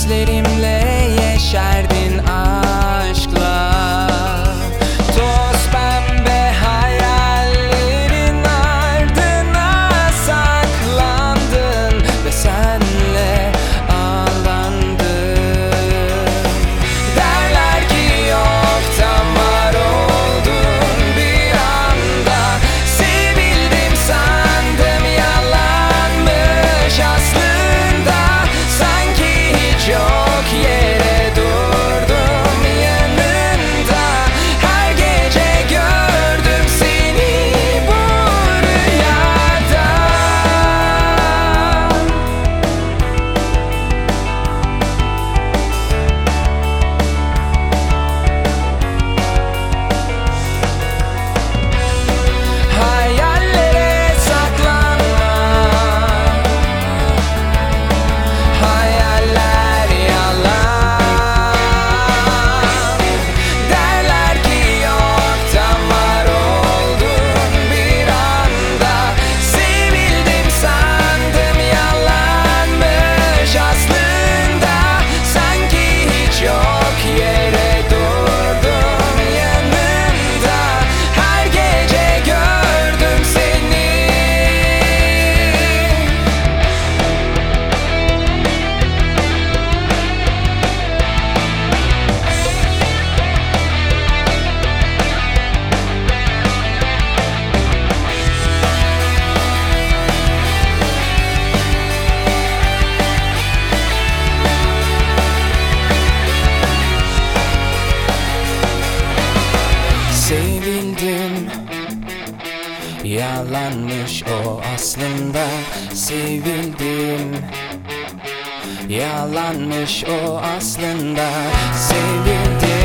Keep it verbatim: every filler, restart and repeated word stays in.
gözlerimle yeşerdin aşkla. Toz pembe hayallerin ardına saklandın ve senle ağlandın. Derler ki yoktan var oldun bir anda. Sevildim sandım, yalanmış aslında. Sanki hiç yok yere durdum yanında. Her gece gördüm seni bu rüyada. Hayallere saklanma, hayaller yalan. Derler ki yoktan var oldun bir anda. Sevildim sandım, yalanmış aslında. Sanki hiç yok yere durdum yanında. Her gece gördüm seni. Sevildim, yalanmış o aslında. Sevildim, yalanmış o aslında. Sevildim.